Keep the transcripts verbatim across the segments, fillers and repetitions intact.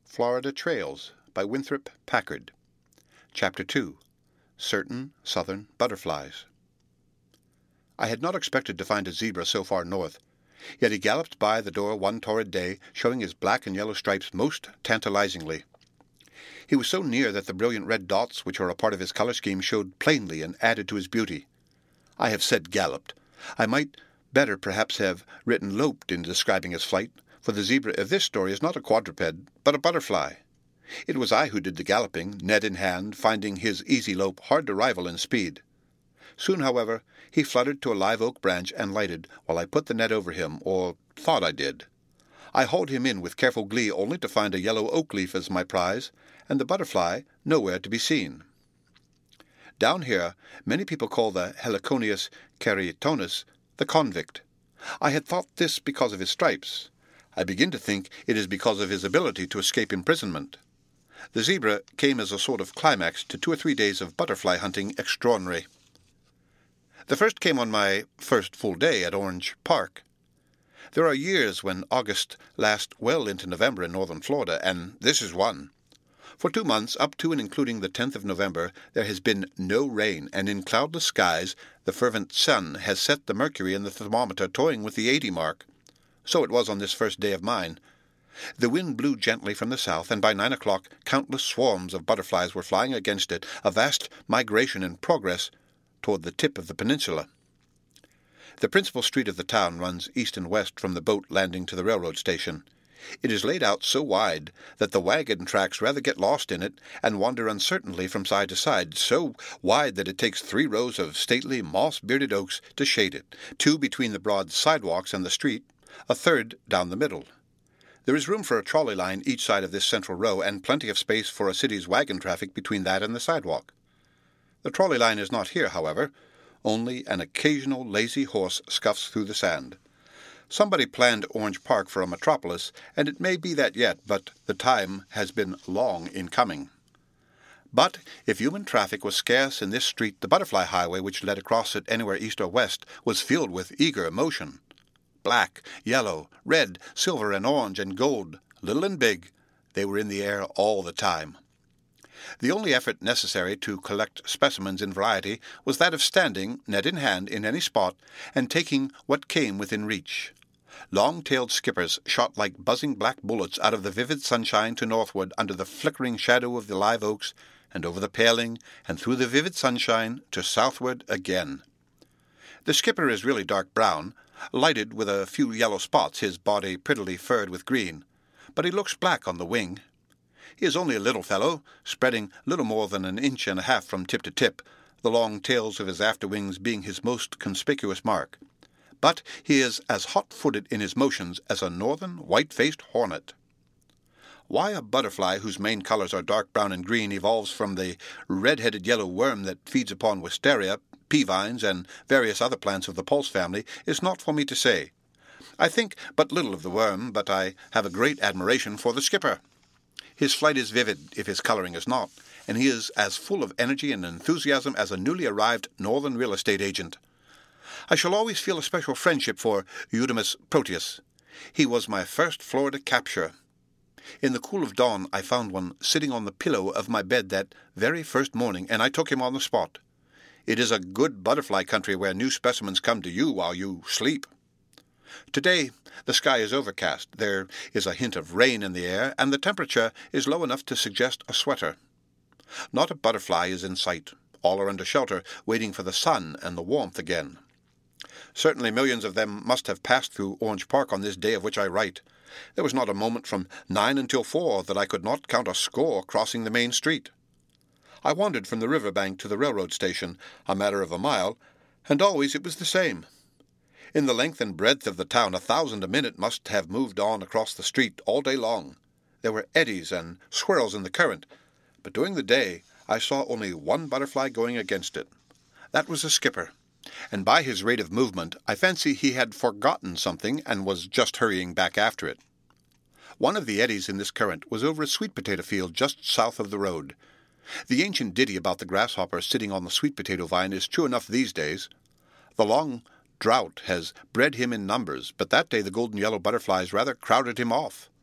Florida Trails by Winthrop Packard. Chapter two. Certain Southern Butterflies. I had not expected to find a zebra so far north, yet he galloped by the door one torrid day, showing his black and yellow stripes most tantalizingly. He was so near that the brilliant red dots which are a part of his color scheme showed plainly and added to his beauty. I have said galloped. I might better perhaps have written loped in describing his flight, for the zebra of this story is not a quadruped, but a butterfly. It was I who did the galloping, net in hand, finding his easy lope hard to rival in speed. Soon, however, he fluttered to a live oak branch and lighted, while I put the net over him, or thought I did. I hauled him in with careful glee, only to find a yellow oak leaf as my prize, and the butterfly nowhere to be seen. Down here, many people call the Heliconius carytonus the convict. I had thought this because of his stripes. I begin to think it is because of his ability to escape imprisonment. The zebra came as a sort of climax to two or three days of butterfly hunting extraordinary. The first came on my first full day at Orange Park. There are years when August lasts well into November in northern Florida, and this is one. For two months, up to and including the tenth of November, there has been no rain, and in cloudless skies the fervent sun has set the mercury in the thermometer toying with the eighty mark. So it was on this first day of mine. The wind blew gently from the south, and by nine o'clock countless swarms of butterflies were flying against it, a vast migration in progress toward the tip of the peninsula. The principal street of the town runs east and west from the boat landing to the railroad station. It is laid out so wide that the wagon tracks rather get lost in it and wander uncertainly from side to side, so wide that it takes three rows of stately moss-bearded oaks to shade it, two between the broad sidewalks and the street, a third down the middle. There is room for a trolley line each side of this central row, and plenty of space for a city's wagon traffic between that and the sidewalk. The trolley line is not here, however. Only an occasional lazy horse scuffs through the sand. Somebody planned Orange Park for a metropolis, and it may be that yet, but the time has been long in coming. But if human traffic was scarce in this street, the butterfly highway which led across it anywhere east or west was filled with eager motion. Black, yellow, red, silver, and orange, and gold, little and big, they were in the air all the time. The only effort necessary to collect specimens in variety was that of standing, net in hand, in any spot, and taking what came within reach. Long-tailed skippers shot like buzzing black bullets out of the vivid sunshine to northward under the flickering shadow of the live oaks, and over the paling, and through the vivid sunshine to southward again. The skipper is really dark brown, lighted with a few yellow spots, his body prettily furred with green, but he looks black on the wing. He is only a little fellow, spreading little more than an inch and a half from tip to tip, the long tails of his after wings being his most conspicuous mark. But he is as hot-footed in his motions as a northern white-faced hornet. Why a butterfly whose main colors are dark brown and green evolves from the red-headed yellow worm that feeds upon wisteria, pea vines, and various other plants of the pulse family is not for me to say. I think but little of the worm, but I have a great admiration for the skipper. His flight is vivid, if his coloring is not, and he is as full of energy and enthusiasm as a newly arrived northern real estate agent. I shall always feel a special friendship for Eudemus Proteus. He was my first Florida capture. In the cool of dawn I found one sitting on the pillow of my bed that very first morning, and I took him on the spot. It is a good butterfly country where new specimens come to you while you sleep. Today the sky is overcast, there is a hint of rain in the air, and the temperature is low enough to suggest a sweater. Not a butterfly is in sight. All are under shelter, waiting for the sun and the warmth again. Certainly millions of them must have passed through Orange Park on this day of which I write. There was not a moment from nine until four that I could not count a score crossing the main street. I wandered from the river bank to the railroad station, a matter of a mile, and always it was the same. In the length and breadth of the town a thousand a minute must have moved on across the street all day long. There were eddies and swirls in the current, but during the day I saw only one butterfly going against it. That was a skipper, and by his rate of movement I fancy he had forgotten something and was just hurrying back after it. One of the eddies in this current was over a sweet potato field just south of the road. The ancient ditty about the grasshopper sitting on the sweet potato vine is true enough these days. The long drought has bred him in numbers, but that day the golden yellow butterflies rather crowded him off.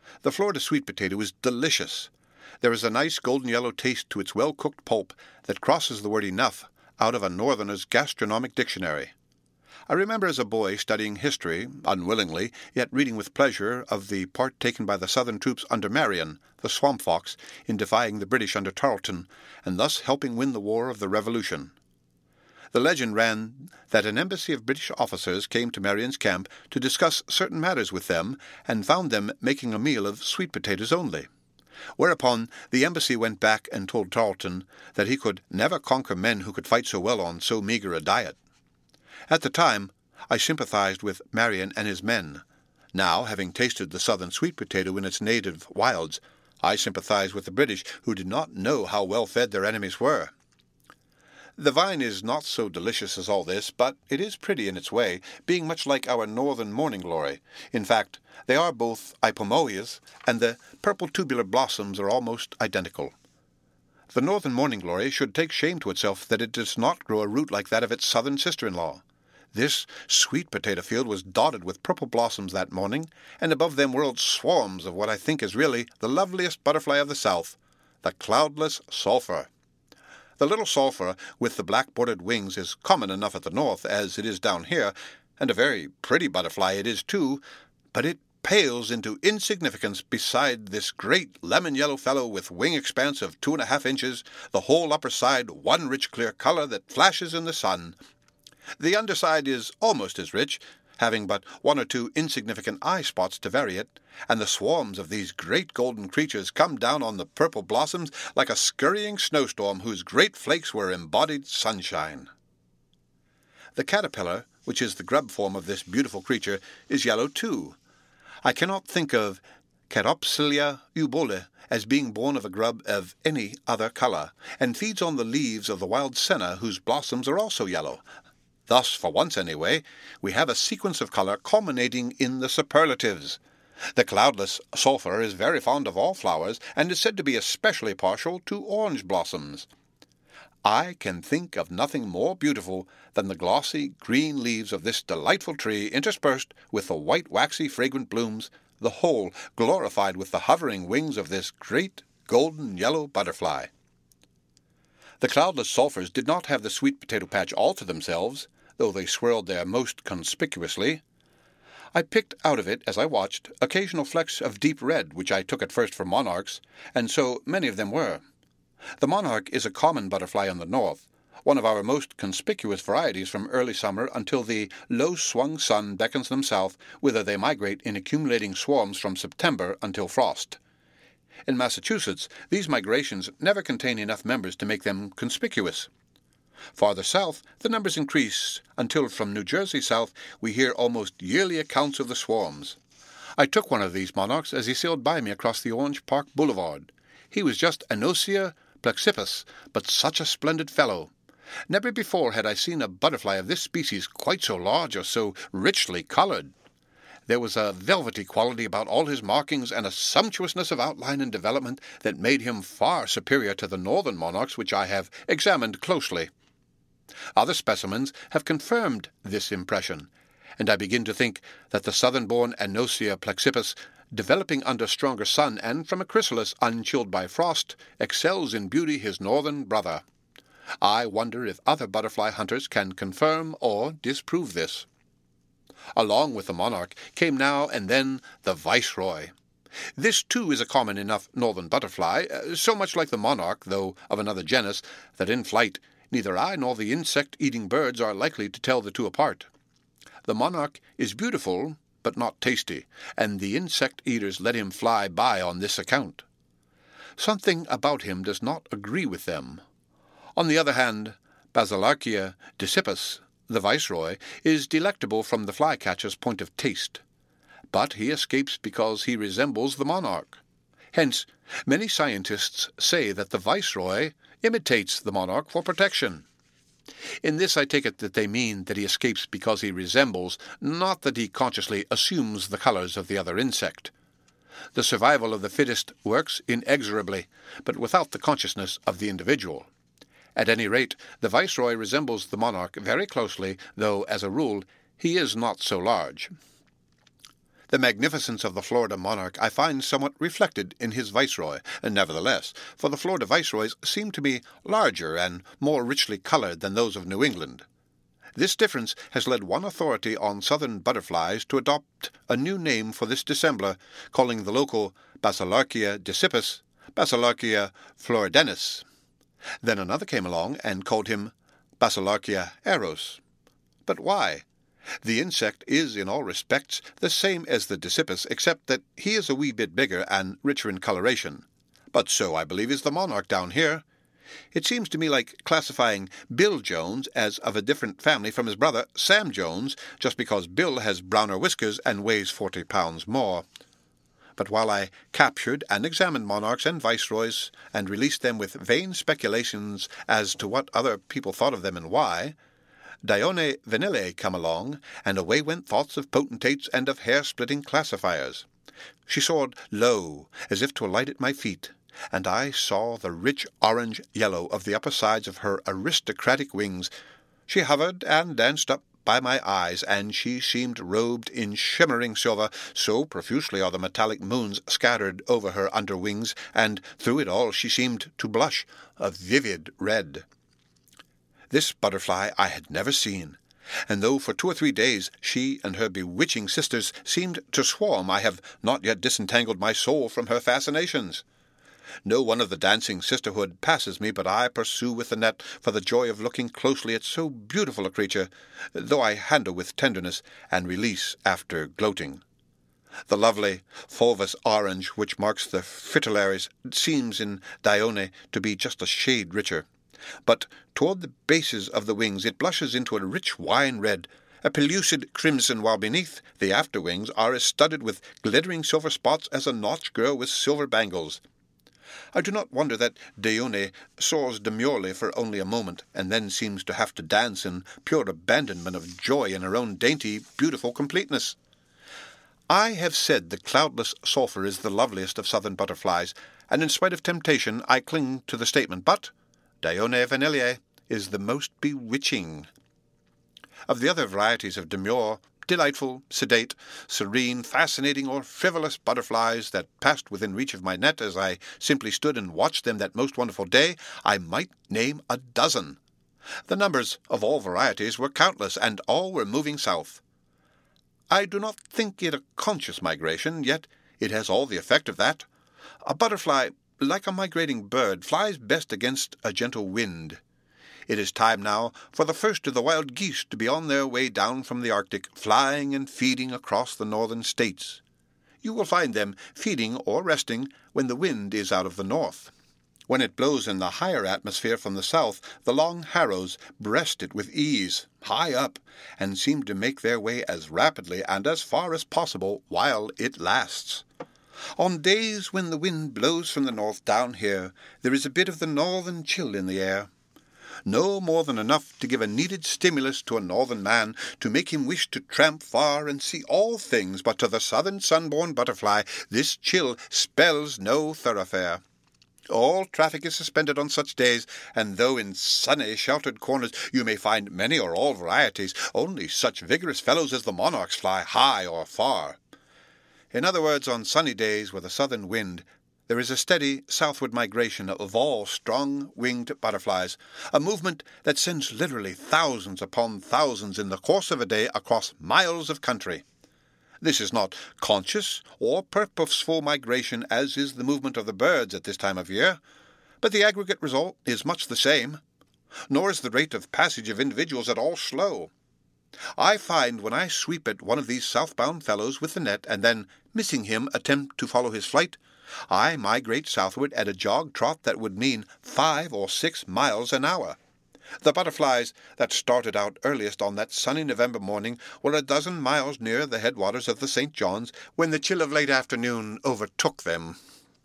The Florida sweet potato is delicious. There is a nice golden yellow taste to its well-cooked pulp that crosses the word enough out of a northerner's gastronomic dictionary. I remember as a boy studying history, unwillingly, yet reading with pleasure, of the part taken by the southern troops under Marion, the Swamp Fox, in defying the British under Tarleton, and thus helping win the War of the Revolution. The legend ran that an embassy of British officers came to Marion's camp to discuss certain matters with them, and found them making a meal of sweet potatoes only. Whereupon the embassy went back and told Tarleton that he could never conquer men who could fight so well on so meagre a diet. At the time, I sympathized with Marion and his men. Now, having tasted the southern sweet potato in its native wilds, I sympathize with the British, who did not know how well fed their enemies were. The vine is not so delicious as all this, but it is pretty in its way, being much like our northern morning glory. In fact, they are both ipomoeas, and the purple tubular blossoms are almost identical. The northern morning glory should take shame to itself that it does not grow a root like that of its southern sister-in-law. This sweet potato field was dotted with purple blossoms that morning, and above them whirled swarms of what I think is really the loveliest butterfly of the South, the cloudless sulphur. The little sulphur with the black-bordered wings is common enough at the north as it is down here, and a very pretty butterfly it is too, but it pales into insignificance beside this great lemon-yellow fellow with wing expanse of two and a half inches, the whole upper side one rich clear color that flashes in the sun. The underside is almost as rich, having but one or two insignificant eye spots to vary it, and the swarms of these great golden creatures come down on the purple blossoms like a scurrying snowstorm whose great flakes were embodied sunshine. The caterpillar, which is the grub form of this beautiful creature, is yellow too. I cannot think of Caropsilia eubole as being born of a grub of any other color, and feeds on the leaves of the wild senna, whose blossoms are also yellow. Thus, for once anyway, we have a sequence of color culminating in the superlatives. The cloudless sulphur is very fond of all flowers, and is said to be especially partial to orange blossoms. I can think of nothing more beautiful than the glossy green leaves of this delightful tree interspersed with the white waxy fragrant blooms, the whole glorified with the hovering wings of this great golden yellow butterfly. The cloudless sulphurs did not have the sweet potato patch all to themselves, though they swirled there most conspicuously. I picked out of it, as I watched, occasional flecks of deep red, which I took at first for monarchs, and so many of them were. The monarch is a common butterfly in the north, one of our most conspicuous varieties from early summer until the low-swung sun beckons them south, whither they migrate in accumulating swarms from September until frost. In Massachusetts, these migrations never contain enough members to make them conspicuous. Farther south, the numbers increase, until from New Jersey south we hear almost yearly accounts of the swarms. I took one of these monarchs as he sailed by me across the Orange Park Boulevard. He was just Anosia plexippus, but such a splendid fellow. Never before had I seen a butterfly of this species quite so large or so richly colored. There was a velvety quality about all his markings and a sumptuousness of outline and development that made him far superior to the northern monarchs which I have examined closely. Other specimens have confirmed this impression, and I begin to think that the southern-born Anosia plexippus, developing under stronger sun and from a chrysalis unchilled by frost, excels in beauty his northern brother. I wonder if other butterfly hunters can confirm or disprove this. Along with the monarch came now and then the viceroy. This, too, is a common enough northern butterfly, uh, so much like the monarch, though of another genus, that in flight neither I nor the insect-eating birds are likely to tell the two apart. The monarch is beautiful, but not tasty, and the insect-eaters let him fly by on this account. Something about him does not agree with them. On the other hand, Basilarchia discipus, the viceroy, is delectable from the flycatcher's point of taste, but he escapes because he resembles the monarch. Hence, many scientists say that the viceroy imitates the monarch for protection. In this I take it that they mean that he escapes because he resembles, not that he consciously assumes the colors of the other insect. The survival of the fittest works inexorably, but without the consciousness of the individual. At any rate, the viceroy resembles the monarch very closely, though, as a rule, he is not so large. The magnificence of the Florida monarch I find somewhat reflected in his viceroy, and nevertheless, for the Florida viceroys seem to be larger and more richly colored than those of New England. This difference has led one authority on southern butterflies to adopt a new name for this dissembler, calling the local Basilarchia disipus Basilarchia floridensis. Then another came along and called him Basilarchia eros. But why? The insect is in all respects the same as the disipus, except that he is a wee bit bigger and richer in coloration. But so, I believe, is the monarch down here. It seems to me like classifying Bill Jones as of a different family from his brother Sam Jones, just because Bill has browner whiskers and weighs forty pounds more. But while I captured and examined monarchs and viceroys, and released them with vain speculations as to what other people thought of them and why, Dione Vanille come along, and away went thoughts of potentates and of hair-splitting classifiers. She soared low, as if to alight at my feet, and I saw the rich orange-yellow of the upper sides of her aristocratic wings. She hovered and danced up by my eyes, and she seemed robed in shimmering silver, so profusely are the metallic moons scattered over her under wings, and through it all she seemed to blush a vivid red. This butterfly I had never seen, and though for two or three days she and her bewitching sisters seemed to swarm, I have not yet disentangled my soul from her fascinations. No one of the dancing sisterhood passes me, but I pursue with the net for the joy of looking closely at so beautiful a creature, though I handle with tenderness and release after gloating. The lovely fulvous orange which marks the fritillaries seems in Dione to be just a shade richer, but toward the bases of the wings it blushes into a rich wine red, a pellucid crimson, while beneath the after wings are as studded with glittering silver spots as a nautch girl with silver bangles. I do not wonder that Dione soars demurely for only a moment, and then seems to have to dance in pure abandonment of joy in her own dainty, beautiful completeness. I have said the cloudless sulphur is the loveliest of southern butterflies, and in spite of temptation I cling to the statement, but Dione Vanille is the most bewitching. Of the other varieties of demure, delightful, sedate, serene, fascinating, or frivolous butterflies that passed within reach of my net as I simply stood and watched them that most wonderful day, I might name a dozen. The numbers of all varieties were countless, and all were moving south. I do not think it a conscious migration, yet it has all the effect of that. A butterfly, like a migrating bird, flies best against a gentle wind. It is time now for the first of the wild geese to be on their way down from the Arctic, flying and feeding across the northern states. You will find them feeding or resting when the wind is out of the north. When it blows in the higher atmosphere from the south, the long harrows breast it with ease, high up, and seem to make their way as rapidly and as far as possible while it lasts. On days when the wind blows from the north down here, there is a bit of the northern chill in the air. No more than enough to give a needed stimulus to a northern man, to make him wish to tramp far and see all things, but to the southern sun-born butterfly this chill spells no thoroughfare. All traffic is suspended on such days, and though in sunny, sheltered corners you may find many or all varieties, only such vigorous fellows as the monarchs fly high or far. In other words, on sunny days with a southern wind, there is a steady southward migration of all strong-winged butterflies, a movement that sends literally thousands upon thousands in the course of a day across miles of country. This is not conscious or purposeful migration as is the movement of the birds at this time of year, but the aggregate result is much the same, nor is the rate of passage of individuals at all slow. I find when I sweep at one of these southbound fellows with the net, and then, missing him, attempt to follow his flight, I migrate southward at a jog-trot that would mean five or six miles an hour. The butterflies that started out earliest on that sunny November morning were a dozen miles near the headwaters of the Saint John's when the chill of late afternoon overtook them.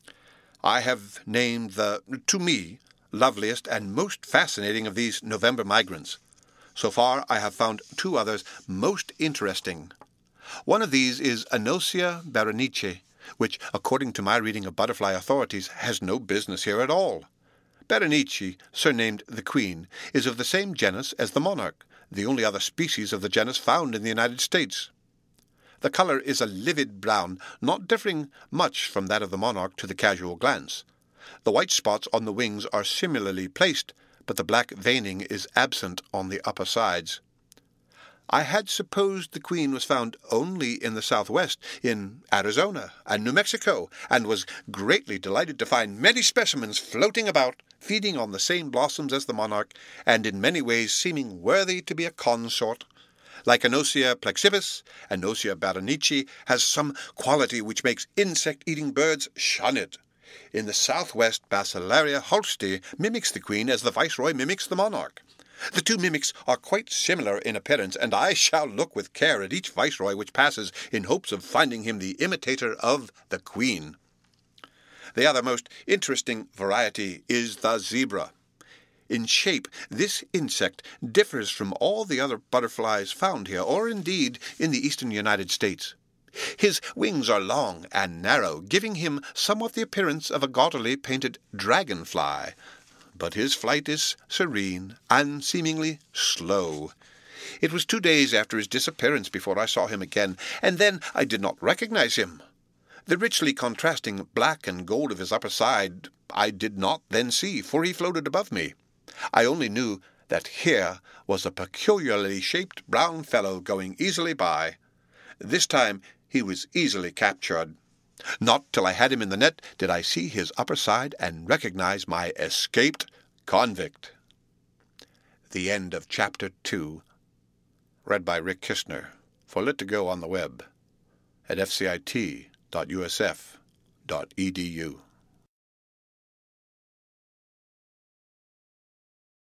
I have named the, to me, loveliest and most fascinating of these November migrants. So far I have found two others most interesting. One of these is Anosia berenice, which, according to my reading of butterfly authorities, has no business here at all. Berenice, surnamed the Queen, is of the same genus as the monarch, the only other species of the genus found in the United States. The colour is a livid brown, not differing much from that of the monarch to the casual glance. The white spots on the wings are similarly placed, but the black veining is absent on the upper sides. I had supposed the queen was found only in the southwest, in Arizona and New Mexico, and was greatly delighted to find many specimens floating about, feeding on the same blossoms as the monarch, and in many ways seeming worthy to be a consort. Like Anosia plexivus, Anosia baronici has some quality which makes insect-eating birds shun it. In the southwest, Basilaria holsti mimics the queen as the viceroy mimics the monarch. The two mimics are quite similar in appearance, and I shall look with care at each viceroy which passes, in hopes of finding him the imitator of the queen. The other most interesting variety is the zebra. In shape, this insect differs from all the other butterflies found here, or indeed in the eastern United States. His wings are long and narrow, giving him somewhat the appearance of a gaudily painted dragonfly, but his flight is serene and seemingly slow. It was two days after his disappearance before I saw him again, and then I did not recognize him. The richly contrasting black and gold of his upper side I did not then see, for he floated above me. I only knew that here was a peculiarly shaped brown fellow going easily by. This time he was easily captured. Not till I had him in the net did I see his upper side and recognize my escaped convict. The end of Chapter two. Read by Rick Kistner for Lit to Go on the web at f c i t dot u s f dot e d u.